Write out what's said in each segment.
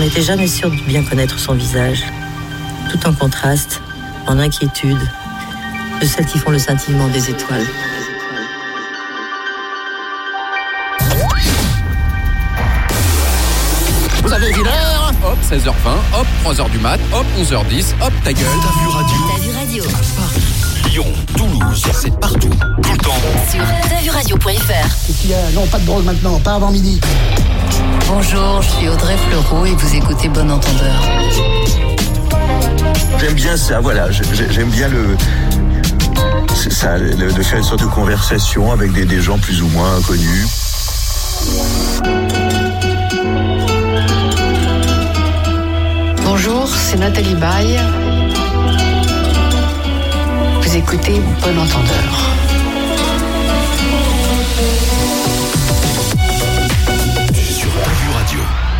n'était jamais sûr de bien connaître son visage, tout en contraste, en inquiétude, de celles qui font le scintillement des étoiles. Vous avez vu l'heure ? Hop, 16h20, hop, 3h du mat, hop, 11h10, hop, ta gueule. T'as vu radio ? T'as vu radio ? À Paris, Lyon, Toulouse, c'est partout, tout le temps. Sur t'asvuradio.fr. Qu'est-ce qu'il y a ? Non, pas de drôle maintenant, pas avant midi. Bonjour, je suis Audrey Fleurot et vous écoutez Bon Entendeur. J'aime bien ça, voilà, j'aime bien de faire une sorte de conversation avec des gens plus ou moins connus. Bonjour, c'est Nathalie Baye. Vous écoutez Bon Entendeur. Sur T'as vu radio.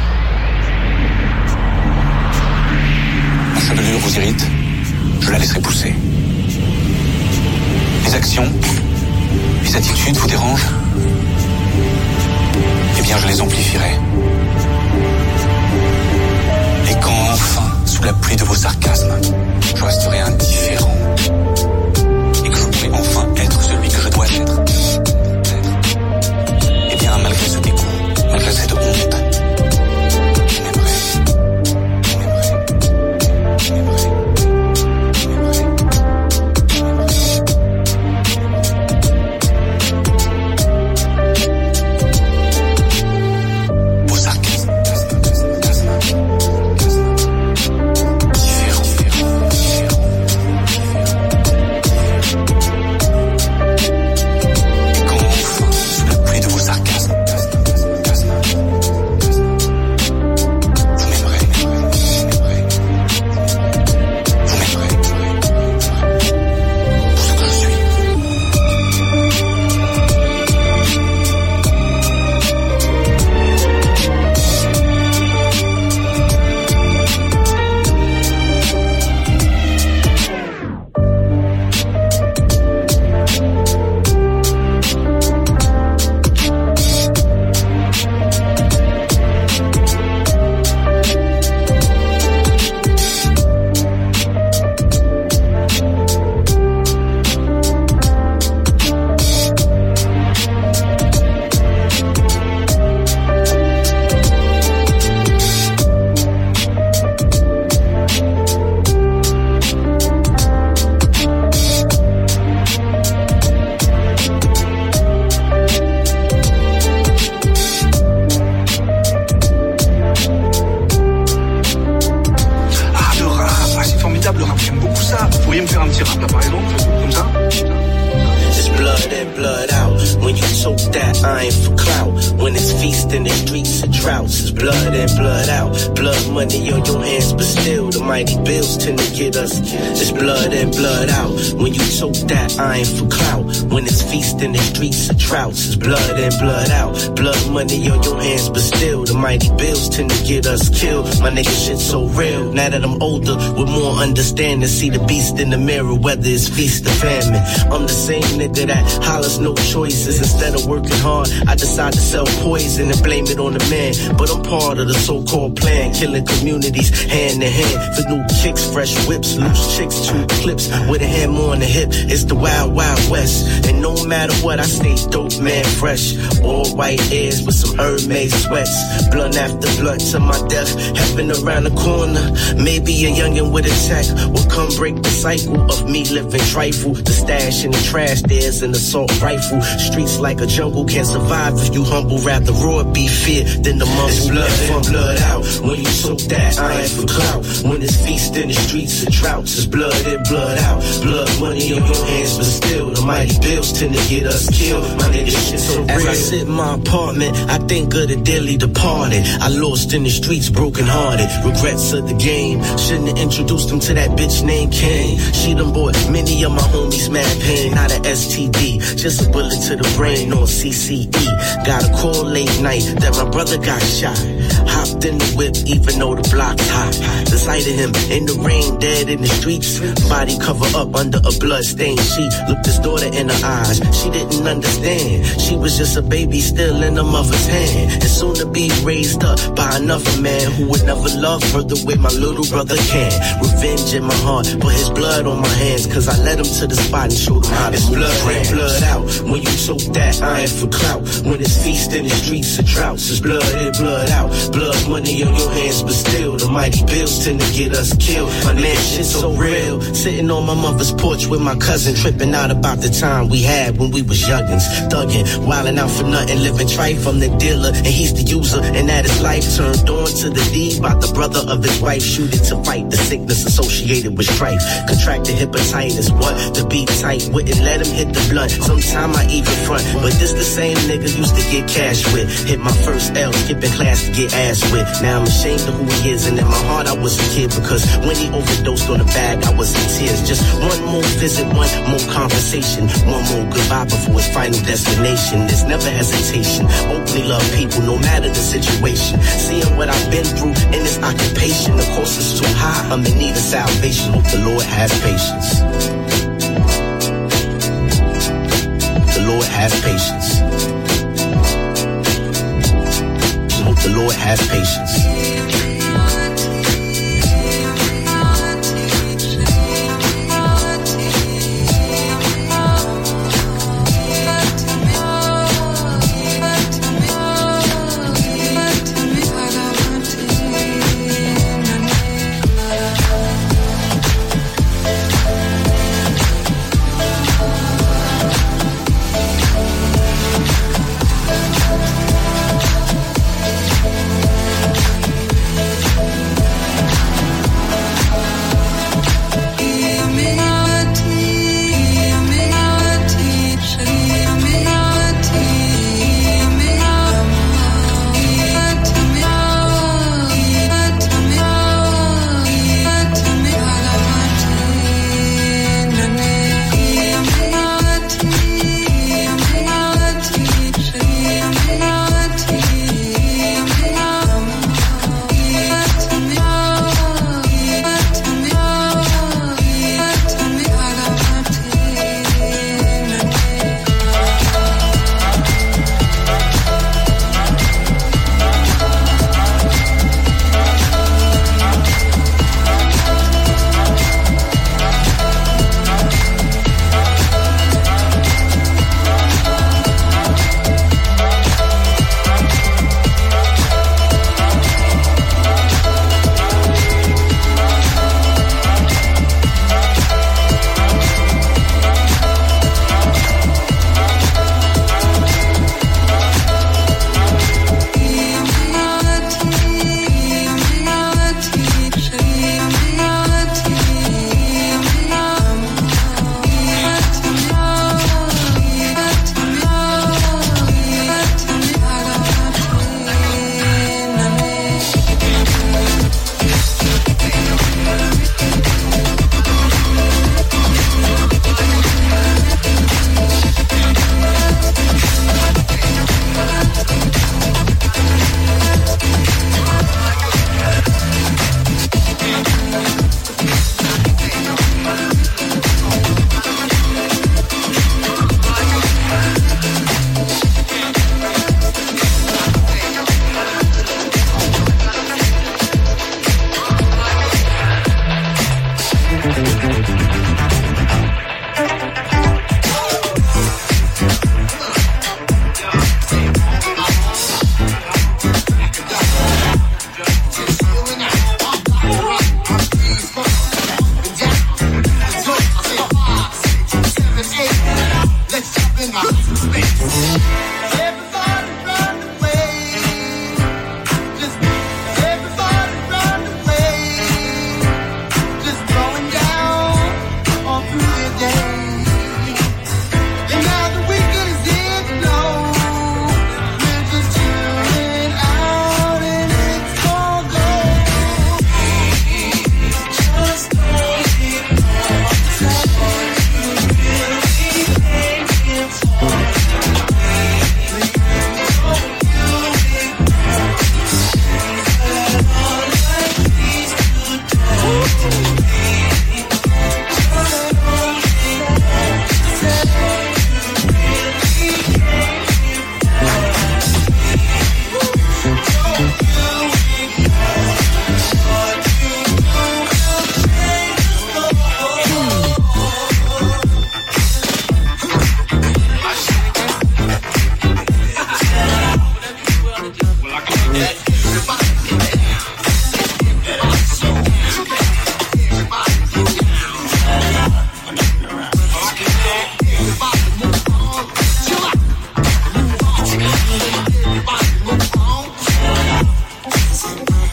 Ma chevelure vous irrite, je la laisserai pousser. Les actions, les attitudes vous dérangent, eh bien je les amplifierai. Et quand enfin, sous la pluie de vos sarcasmes, je resterai indifférent et que je pourrai enfin être celui que je dois être, eh bien malgré ce dégoût, malgré cette honte, it's blood in, blood out. Blood money on your hands, but still the mighty bills tend to get us killed. My nigga shit so real. Now that I'm older, with more understanding, see the beast in the mirror, whether it's feast or famine. I'm the same nigga that hollers no choices. Instead of working hard, I decide to sell poison and blame it on the man. But I'm part of the so-called plan, killing communities hand in hand. For new kicks, fresh whips, loose chicks, 2 clips with a hammer on the hip. It's the wild, wild west. And no matter what, I stay dope, man, fresh. All white ears with some Hermes sweats. Blunt after blunt to my death. Happen around the corner. Maybe a youngin' with a tech will come break the cycle of me living trifle. The stash in the trash, there's an assault rifle. Streets like a jungle, can't survive if you humble. Rather roar, be fear than the mumble. It's blood in, blood out. When you soak that iron for clout. When it's feast in the streets of droughts. It's blood in, blood out. Blood money on your hands, but still the mighty bills tend to get us killed. My nigga shit so real. As I sit in my apartment, I think of the dearly departed. I lost in the streets, broken hearted. Regrets of the game. Shouldn't have introduced him to that bitch named Kane. She done bought many of my homies mad pain. Not a STD, just a bullet to the brain on CCE. Got a call late night that my brother got got shot. Hopped in the whip even though the block's hot. The sight of him in the rain, dead in the streets. Body cover up under a blood-stained sheet. Looked his daughter in her eyes, she didn't understand. She was just a baby still in her mother's hand, and soon to be raised up by another man who would never love her the way my little brother can. Revenge in my heart, put his blood on my hands, cause I led him to the spot and showed him how to move around. Blood out, when you soak that iron for clout. When it's feast in the streets of droughts, it's blood in, blood out. Blood money on your hands, but still the mighty bills tend to get us killed. My man, shit's so real. Sitting on my mother's porch with my cousin, tripping out about the time we had when we was youngins. Thuggin', wildin' out for nothing, living trife. I'm the dealer and he's the user, and that his life turned on to the deed by the brother of his wife. Shoot it to fight the sickness associated with strife. Contracted hepatitis, what? To be tight, wouldn't let him hit the blunt. Sometime I even front, but this the same nigga used to get cash with. Hit my first L, skipping class to get ass with. Now I'm ashamed of who he is, and in my heart I was a kid, because when he overdosed on the bag, I was in tears. Just one more visit, one more conversation, one more goodbye before his final destination. There's never hesitation, openly love people no matter the situation. Seeing what I've been through in this occupation, the cost is too high, I'm in need of salvation. Hope the Lord has patience. The Lord has patience. Hope the Lord has patience.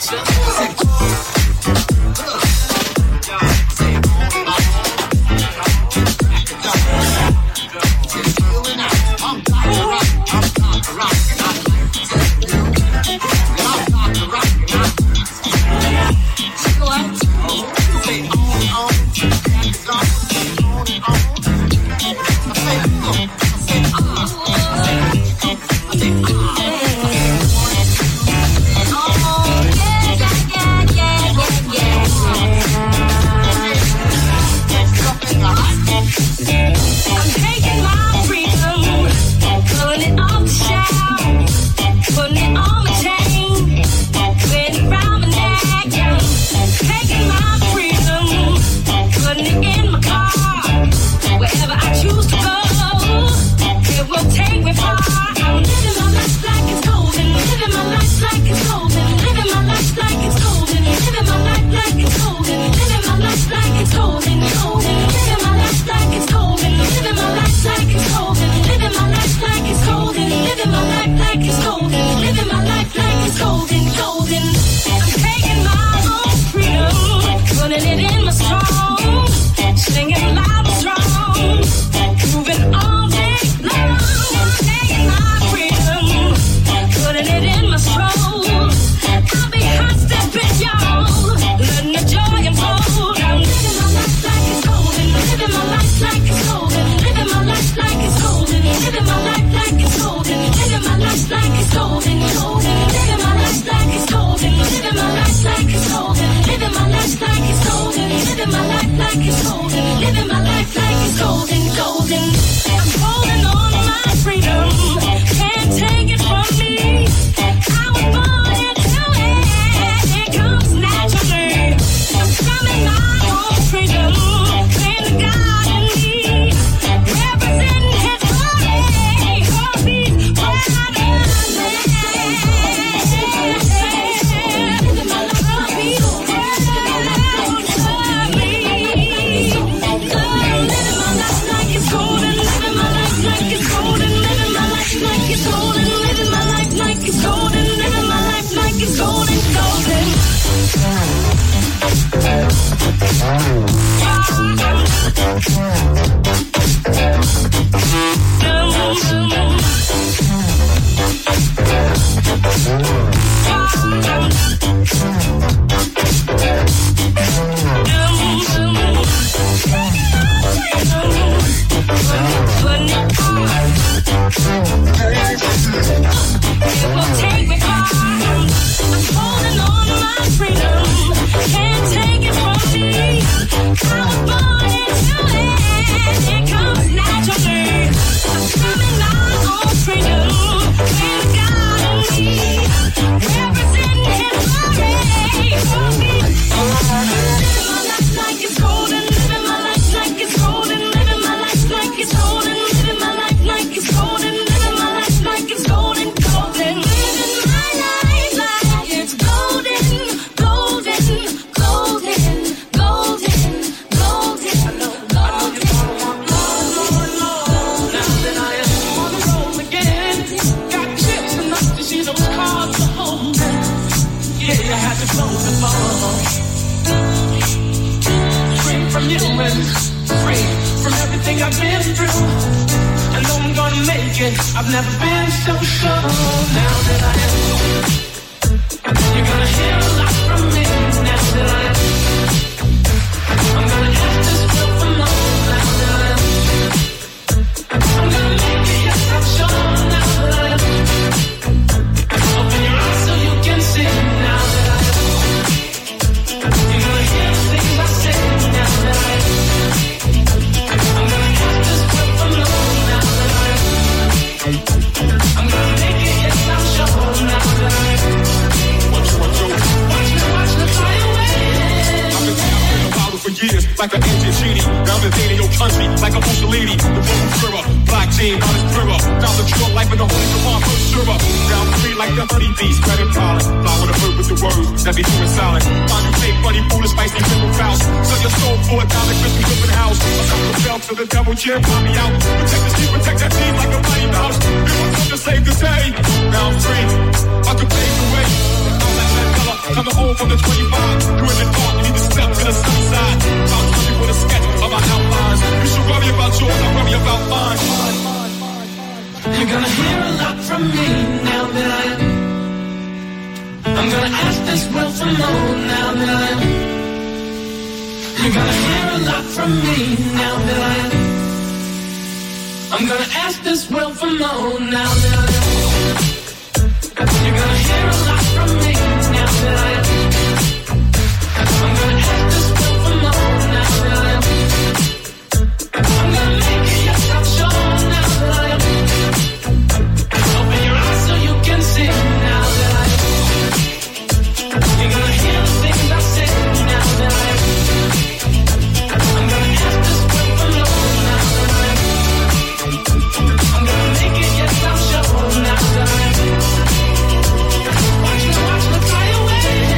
Like an ancient genie, now invading your country like a Mussolini. The global Führer, black team, on his mirror. Down the true life in the holy Quran, first Shura. Down free like the honeybees, spreading pollen. Fly with a bird with the words that be doing silent. Find you fake, funny, food, and spicy simple crowds. Sell your soul for $1, Christmas open house. I'm not compelled to the devil, chair, find me out. Protect the sheep, protect that team like a mighty mouse. It was up to save the day. Now I'm free, I can pave the way. I'm like that color. Coming home from the 25, you in the dark, you need to step to the sunny side. I'll tell you with a sketch of my outlines. You should worry about yours, I'll worry about mine. You're gonna hear a lot from me now that I'm gonna ask this world for more now that you're gonna hear a lot from me now that I'm gonna ask this world for more now that you're gonna hear a lot from me now that I'm gonna ask this world for more now that I'm gonna make it, yes I'm sure now that open your eyes so you can see now that you're gonna hear the things I say now that I'm gonna ask this world for more now that I'm gonna make it, yes I'm sure now that watch me fly away.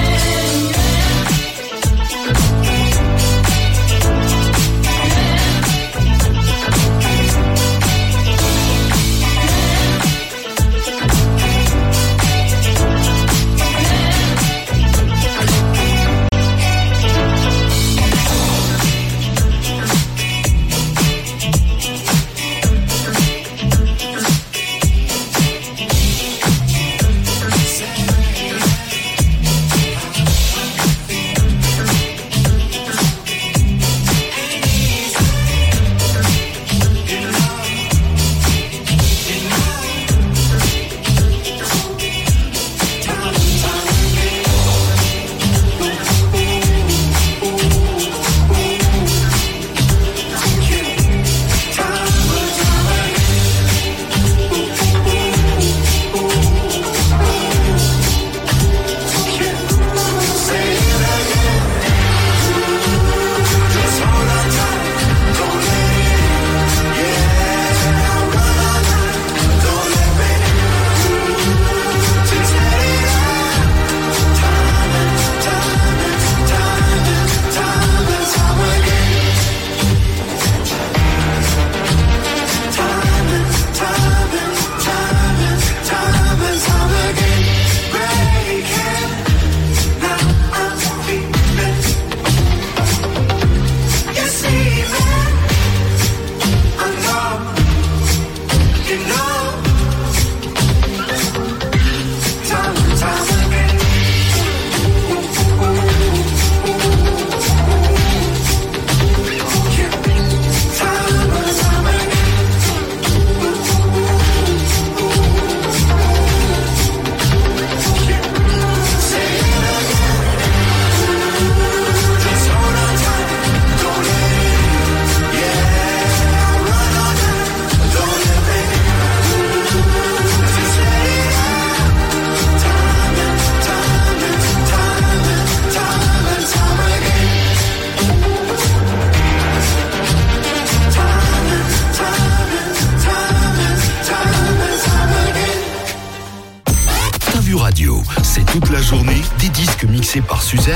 Par Suzette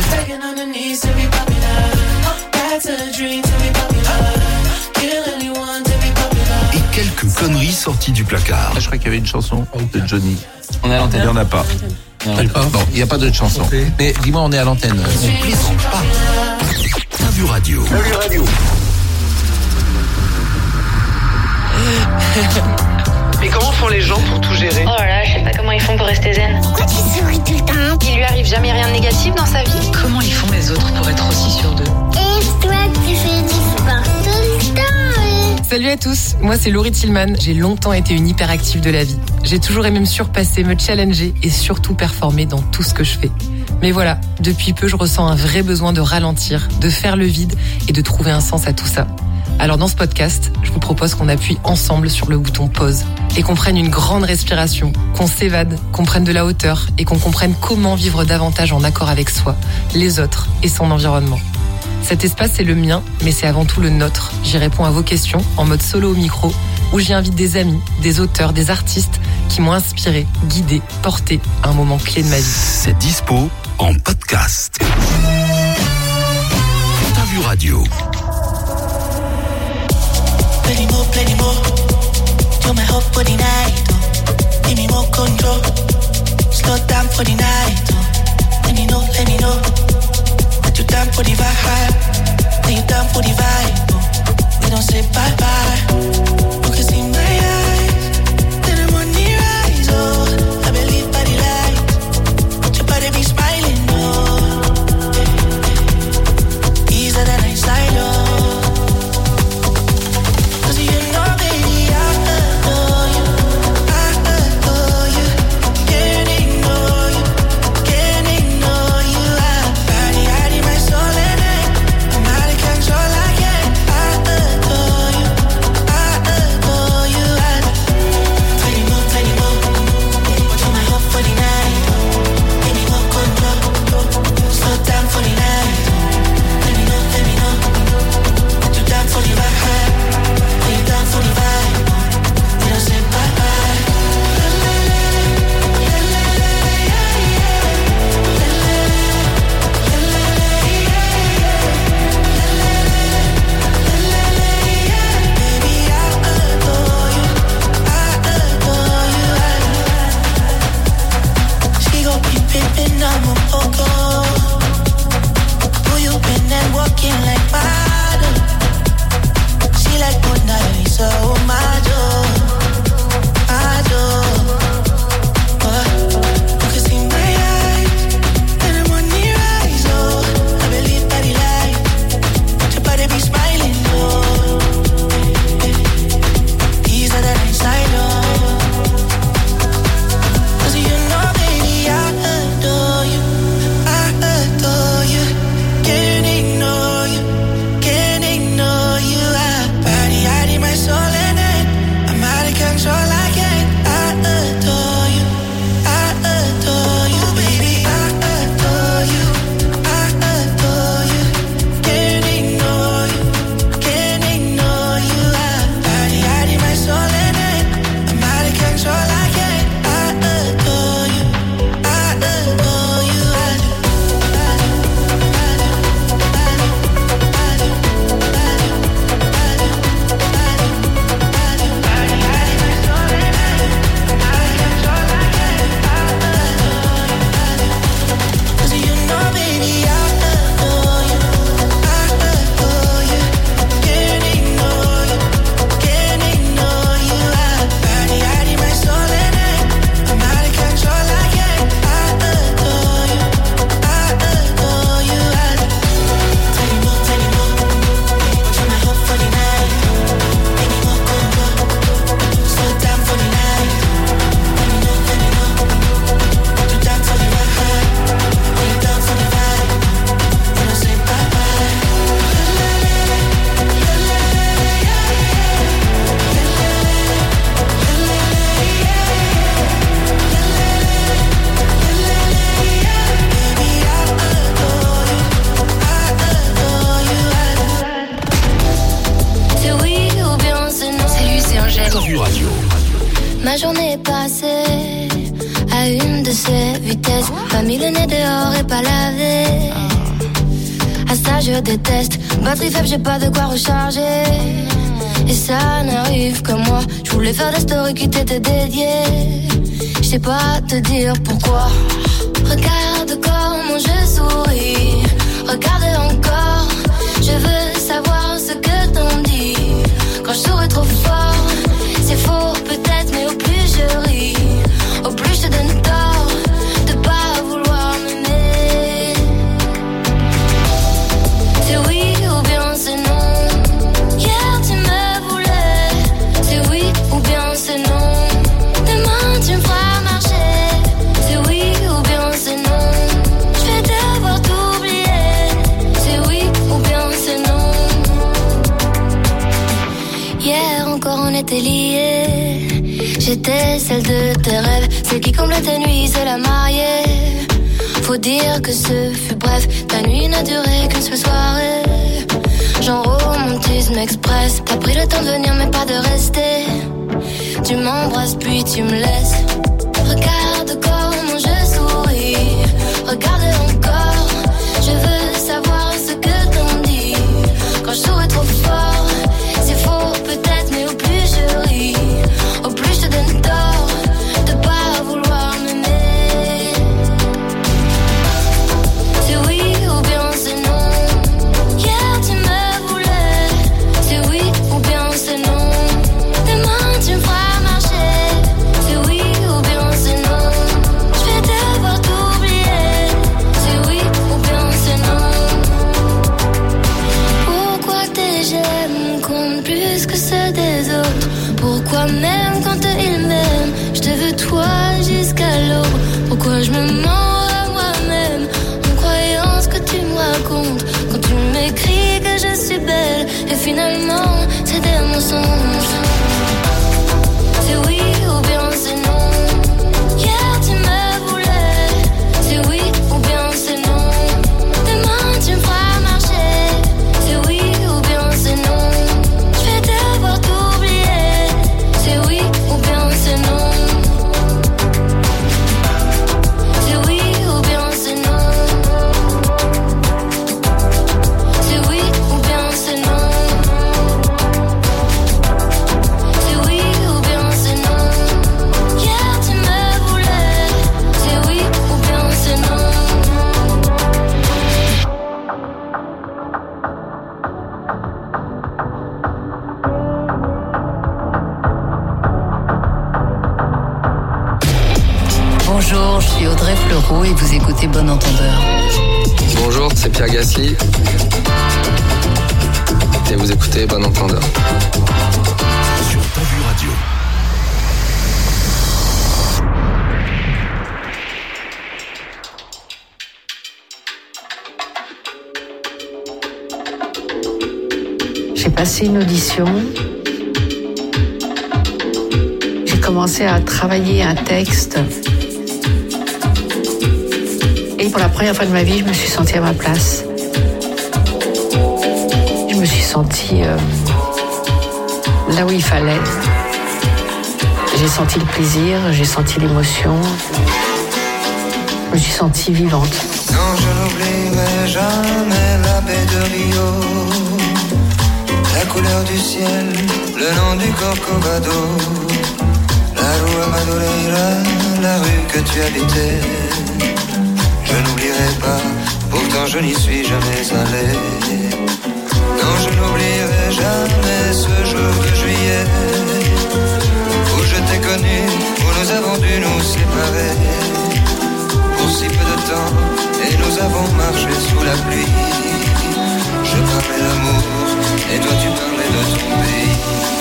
et quelques conneries sorties du placard. Je crois qu'il y avait une chanson de Johnny. On est à l'antenne. Il n'y en a pas. Bon, il n'y a pas d'autre chanson. Okay. Mais dis-moi, on est à l'antenne. On plaisante pas. T'as vu radio. Mais comment font les gens pour tout gérer? Oh là là, je sais pas comment ils font pour rester zen. Pourquoi tu souris tout le temps? Il lui arrive jamais rien de négatif dans sa vie. Comment ils font les autres pour être aussi sûrs d'eux? Et toi, tu fais du sport tout le temps. Salut à tous, moi c'est Laurie Tillman. J'ai longtemps été une hyperactive de la vie. J'ai toujours aimé me surpasser, me challenger et surtout performer dans tout ce que je fais. Mais voilà, depuis peu, je ressens un vrai besoin de ralentir, de faire le vide et de trouver un sens à tout ça. Alors dans ce podcast, je vous propose qu'on appuie ensemble sur le bouton pause et qu'on prenne une grande respiration, qu'on s'évade, qu'on prenne de la hauteur et qu'on comprenne comment vivre davantage en accord avec soi, les autres et son environnement. Cet espace, c'est le mien, mais c'est avant tout le nôtre. J'y réponds à vos questions en mode solo au micro, où j'y invite des amis, des auteurs, des artistes qui m'ont inspiré, guidé, porté à un moment clé de ma vie. C'est dispo en podcast. T'as vu radio. Plenty more. You're my hope for the night. Give me more control. Slow down for the night. Give Ma journée est passée à une de ces vitesses. Pas mis le nez dehors et pas lavé. À ça je déteste. Batterie faible, j'ai pas de quoi recharger. Et ça n'arrive que moi. Je voulais faire des stories qui t'étaient dédiées. Je sais pas te dire pourquoi. Regarde comment je souris. Regarde encore. Je veux savoir ce que t'en dis. Quand je souris trop fort, c'est faux peut-être, mais au plus je ris, au plus je te donne tort de pas vouloir m'aimer. C'est oui ou bien c'est non. Hier tu me voulais. C'est oui ou bien c'est non. Demain tu me feras marcher. C'est oui ou bien c'est non. Je vais devoir t'oublier. C'est oui ou bien c'est non. Hier encore on était liés. J'étais celle de tes rêves, celle qui comblait tes nuits, c'est la mariée. Faut dire que ce fut bref, ta nuit n'a duré qu'une seule soirée. Genre romantisme express, t'as pris le temps de venir mais pas de rester. Tu m'embrasses puis tu me laisses. Regarde comment je souris, regarde encore. Je veux savoir ce que t'en dis. Quand je souris trop fort, c'est faux peut-être, mais au plus je ris, au plus je te donne tort de pas vouloir m'aimer. me racontes quand tu m'écris que je suis belle et finalement c'est des mensonges. C'est oui ou bien c'est non. Hier tu me voulais. C'est oui ou bien c'est non. Demain tu me feras marcher. C'est oui ou bien c'est non. Je vais devoir t'oublier. C'est oui ou bien c'est non. C'est oui ou bien c'est non. C'est oui ou bien c'est non. C'est oui ou bien c'est non. Hier tu me voulais. C'est oui ou bien c'est non. Bonjour, je suis Audrey Fleurot et vous écoutez Bon Entendeur. Bonjour, c'est Pierre Gasly. Et vous écoutez Bon Entendeur. Sur Ta Vue Radio. J'ai passé une audition. J'ai commencé à travailler un texte. Et pour la première fois de ma vie, je me suis sentie à ma place. Je me suis sentie là où il fallait. J'ai senti le plaisir, j'ai senti l'émotion. Je me suis sentie vivante. Non, je n'oublierai jamais la baie de Rio, la couleur du ciel, le nom du Corcovado, la rue Madureira, la rue que tu habitais. Je n'oublierai pas, pourtant je n'y suis jamais allé. Non, je n'oublierai jamais ce jour de juillet où je t'ai connu, où nous avons dû nous séparer pour si peu de temps, et nous avons marché sous la pluie. Je parlais d'amour, et toi tu parlais de ton pays.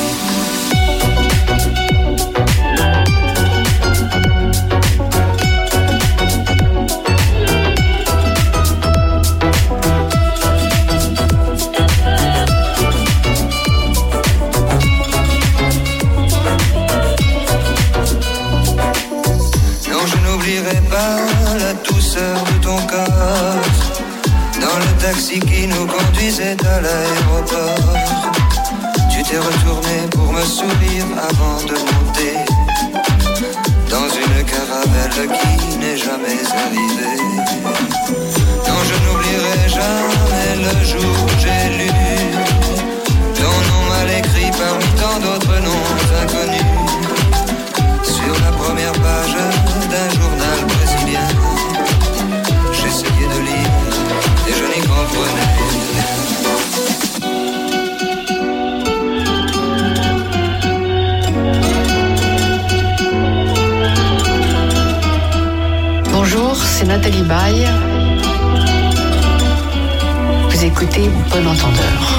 La douceur de ton corps dans le taxi qui nous conduisait à l'aéroport. Tu t'es retourné pour me sourire avant de monter dans une caravelle qui n'est jamais arrivée. Non, je n'oublierai jamais le jour où j'ai lu ton nom mal écrit parmi tant d'autres noms inconnus sur la première page d'un journal brésilien. J'essayais de lire et je n'y comprenais rien. Bonjour, c'est Nathalie Baye. Vous écoutez Bon Entendeur.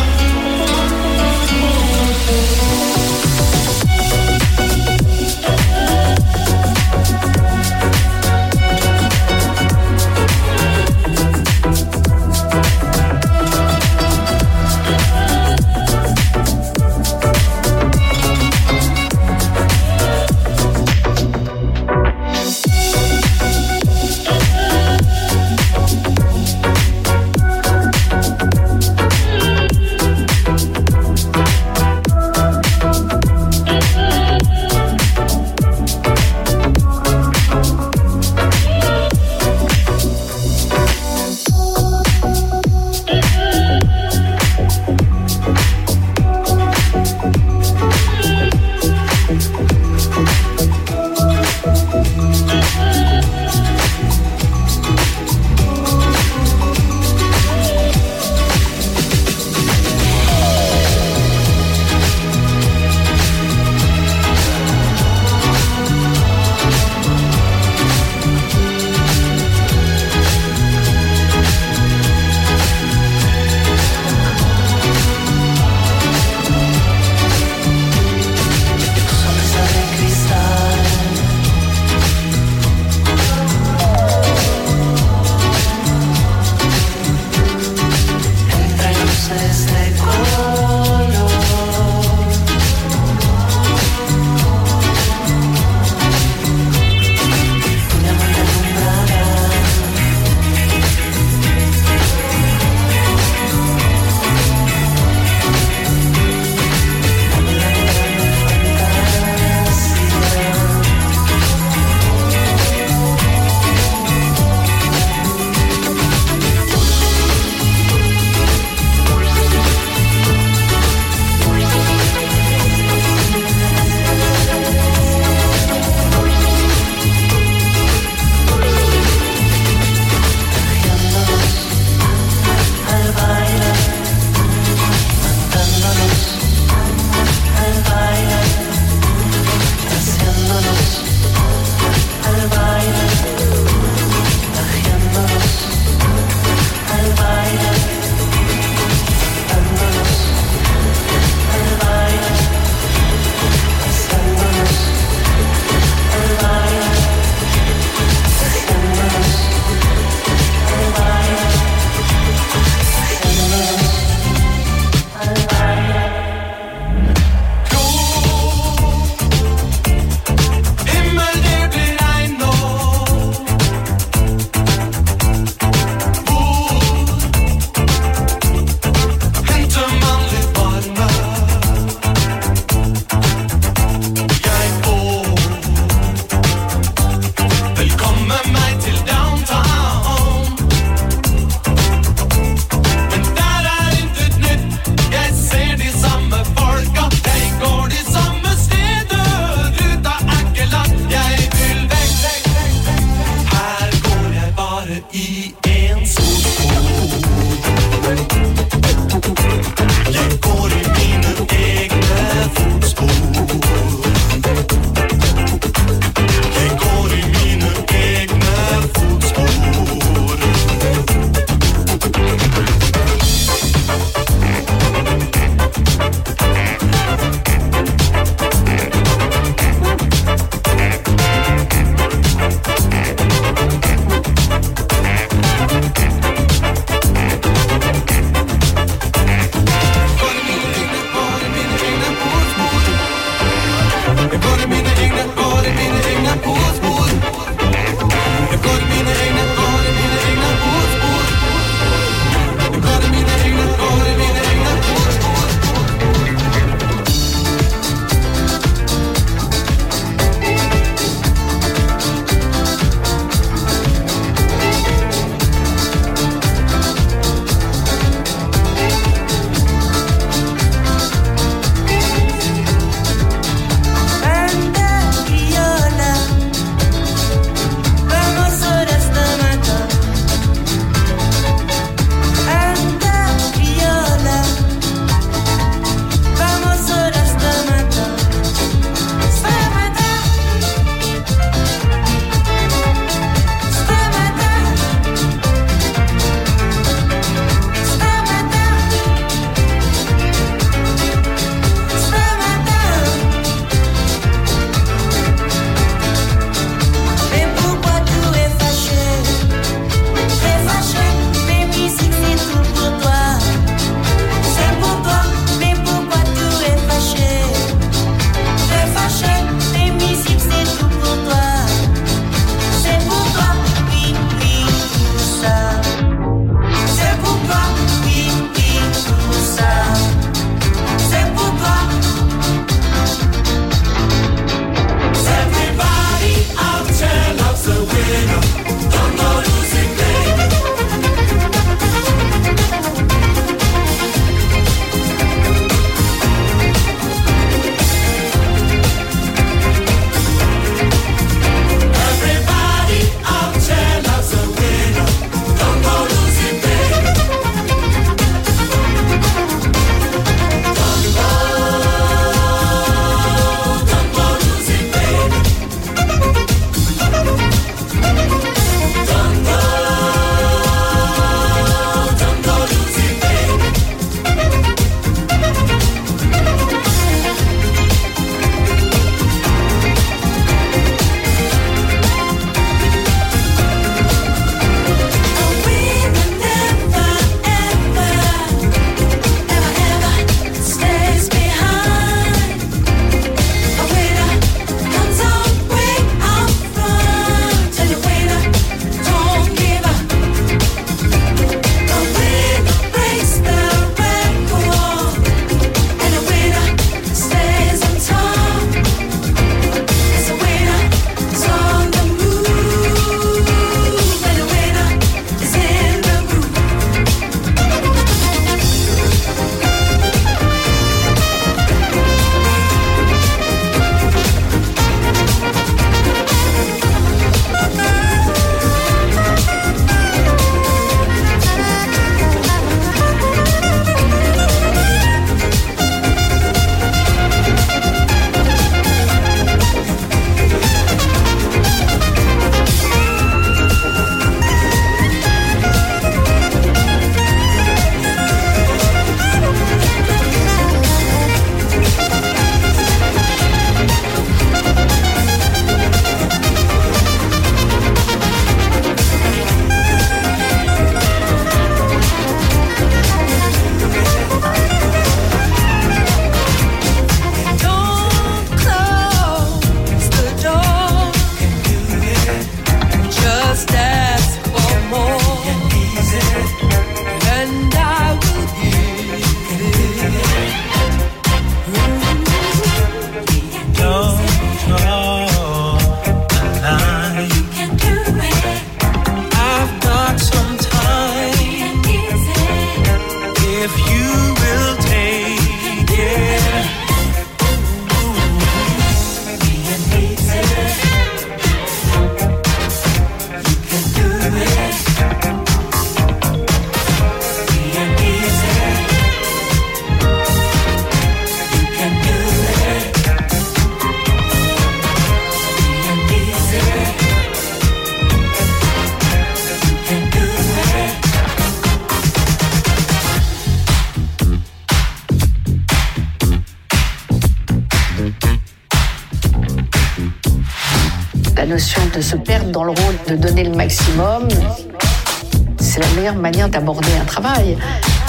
la notion de se perdre dans le rôle, de donner le maximum, c'est la meilleure manière d'aborder un travail.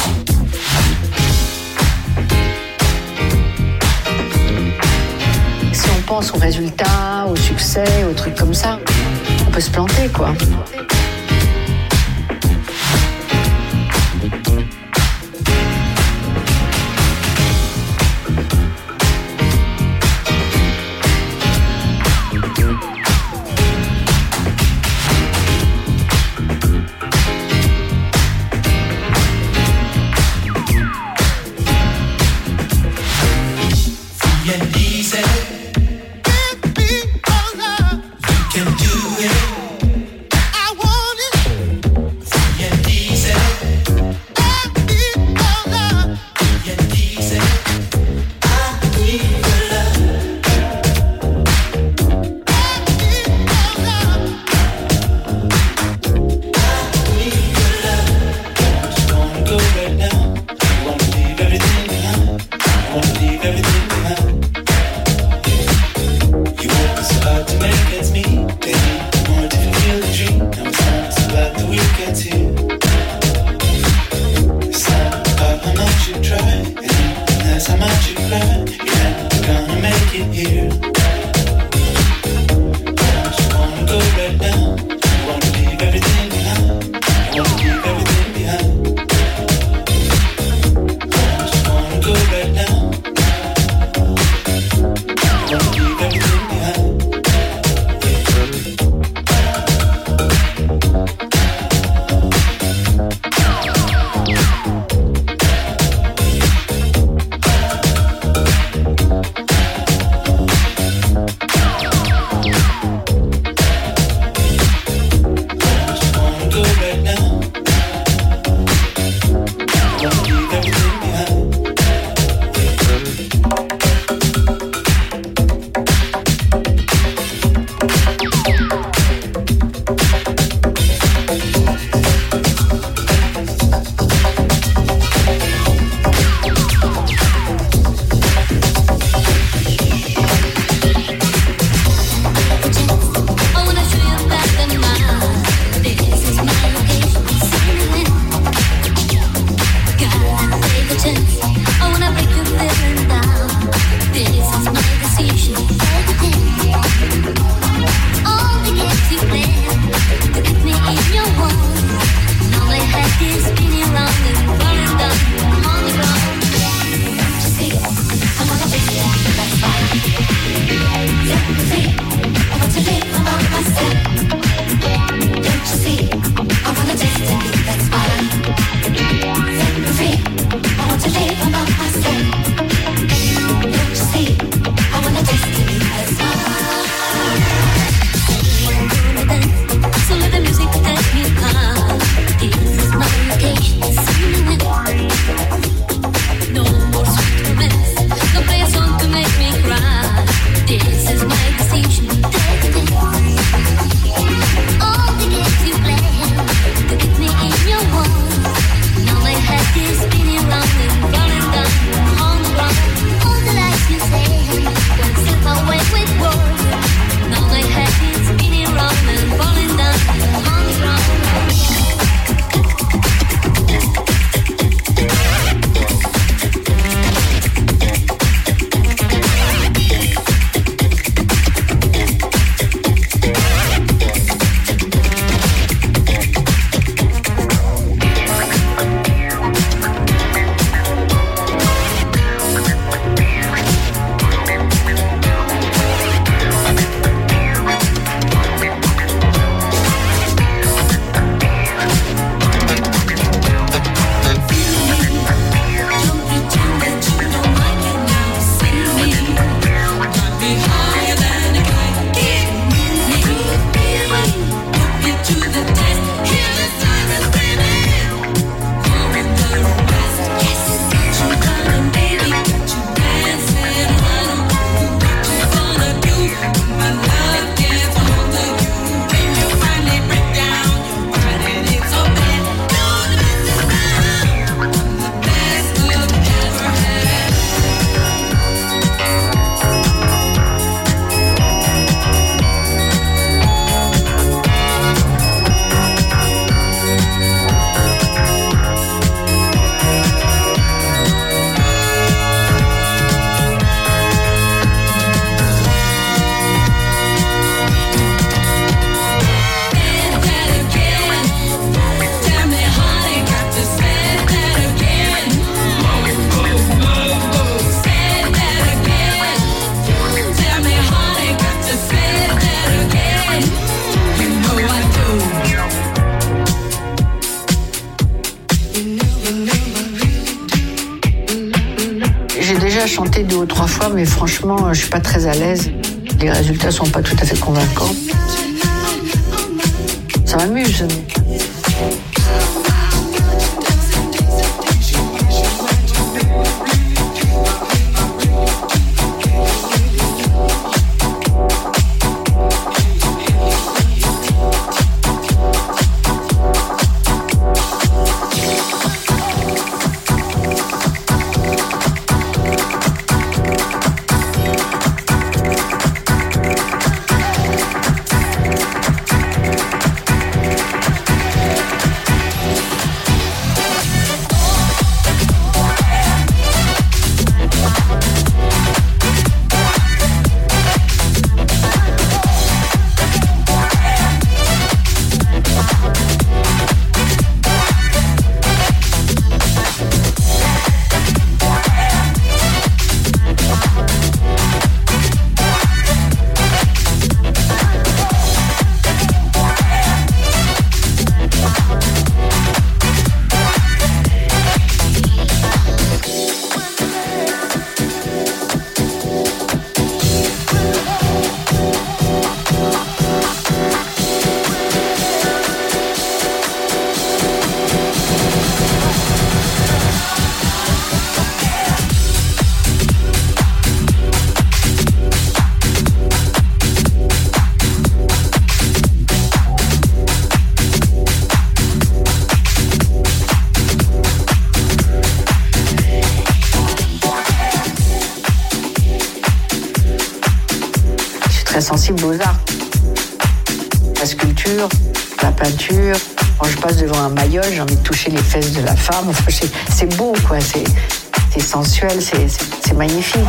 Si on pense aux résultats, au succès, aux trucs comme ça, on peut se planter, quoi. I chanté 2 ou 3 fois, mais franchement, je suis pas très à l'aise. Les résultats sont pas tout à fait convaincants. Ça m'amuse. Sensible aux arts, la sculpture, la peinture. Quand je passe devant un mayol, j'ai envie de toucher les fesses de la femme. Enfin, c'est beau, quoi. C'est sensuel, c'est magnifique.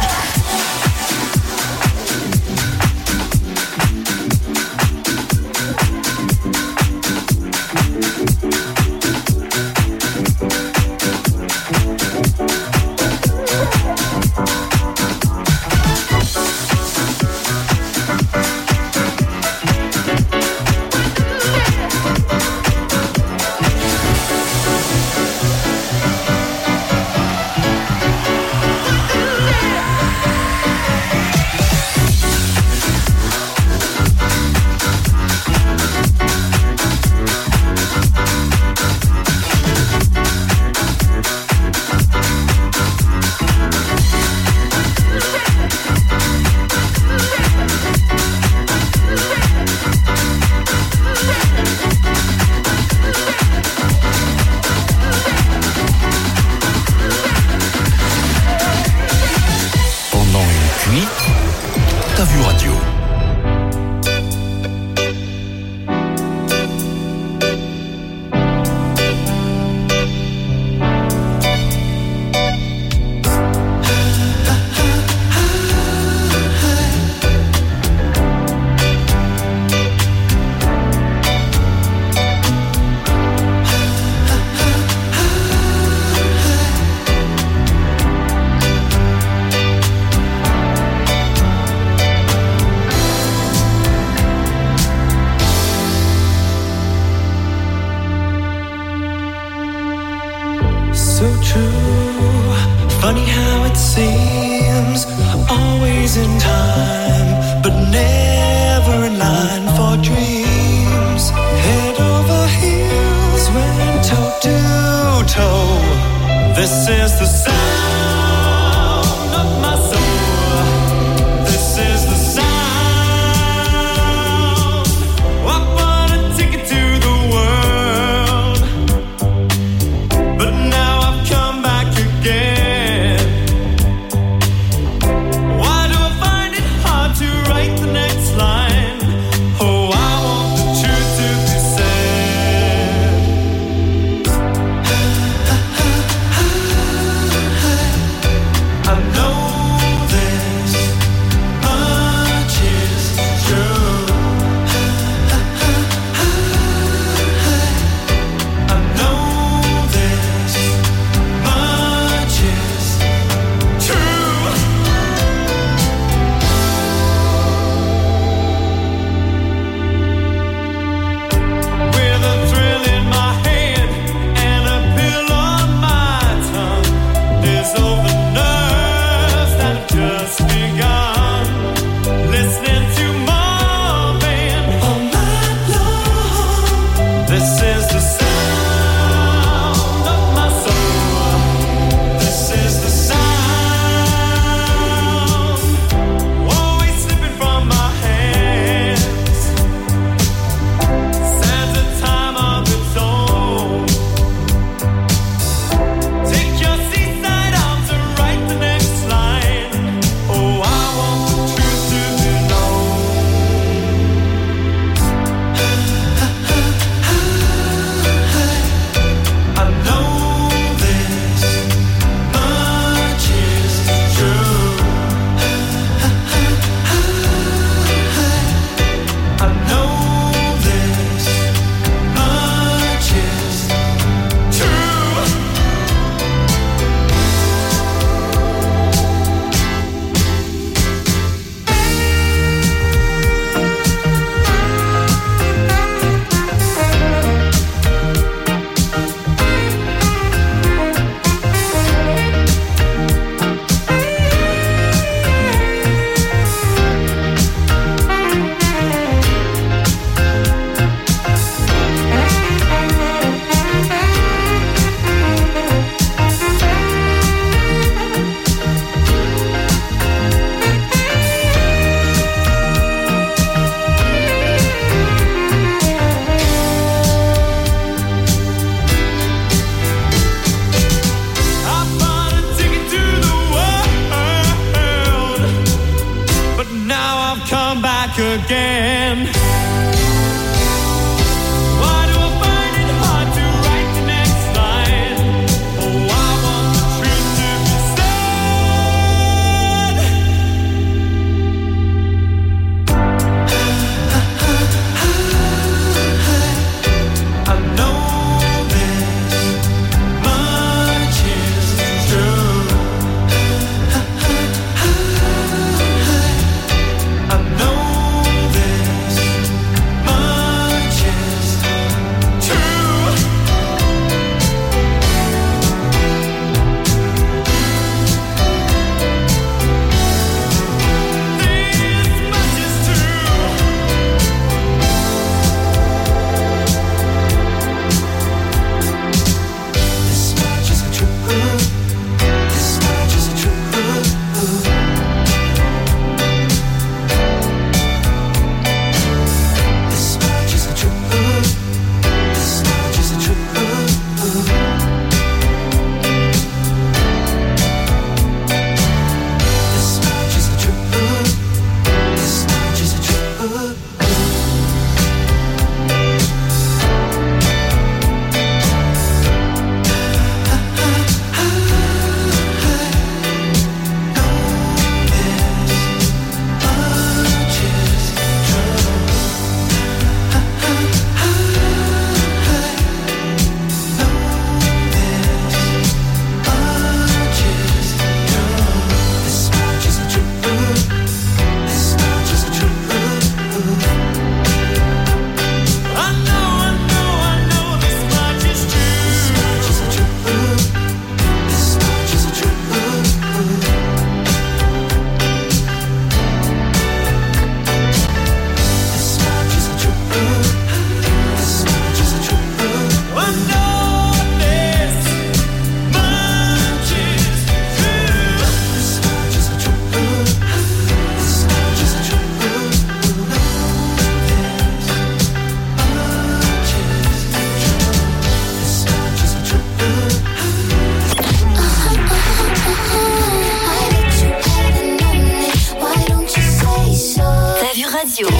Radio.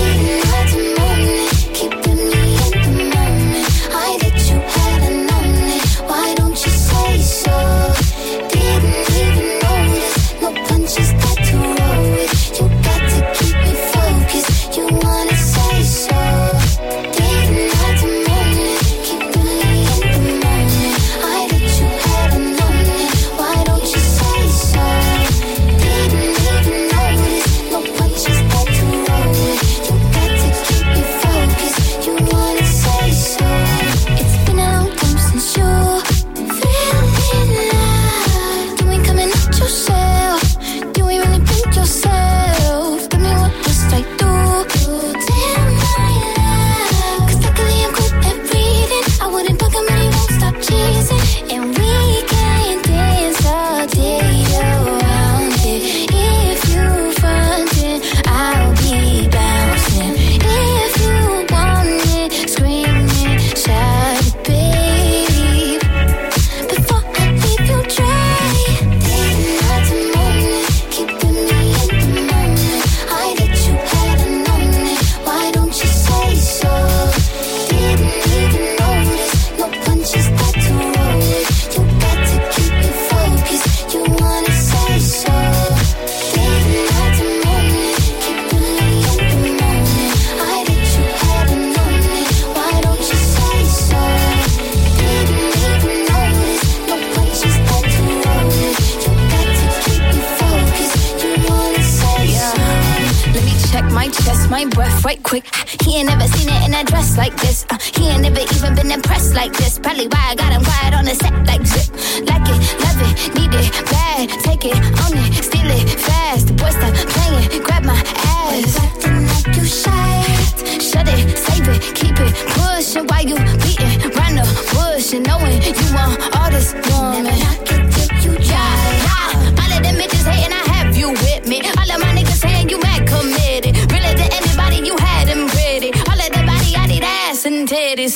my breath right quick. He ain't never seen it in a dress like this. He ain't never even been impressed like this. Probably why I got him quiet on the set like zip. Like it, love it, need it, bad. Take it, own it, steal it, fast. The boy stop playing, grab my ass. Acting like you shy. Shut it, save it, keep it pushing while you beating round the bush and knowing you want all this woman. Never knock it till you try. All of them bitches hating, I have you with me. All of my niggas saying you mad committed. Really to anybody, you had them pretty. All of the body, I need ass and titties.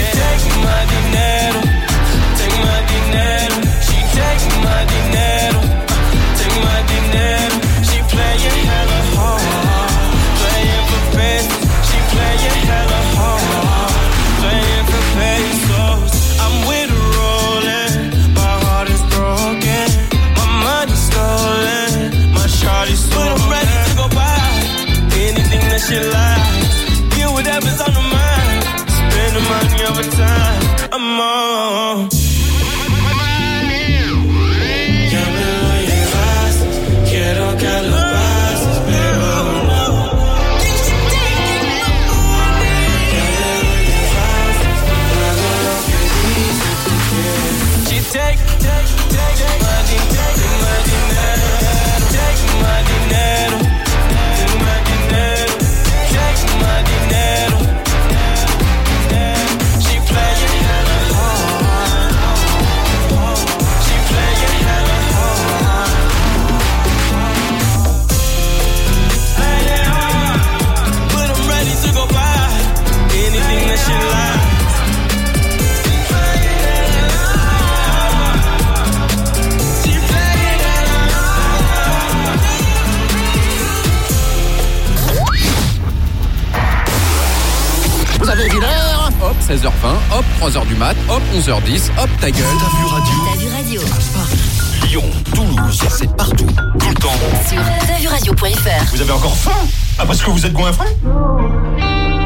Dinero, she takes my dinero. avez vu l'heure? Hop, 16h20, hop, 3h du mat, hop, 11h10, hop, ta gueule. T'as vu radio? T'as vu radio. Lyon, Toulouse, c'est partout, tout le temps. Sur t'asvuradio.fr. Vous avez encore faim? Après ce que vous êtes goinfré?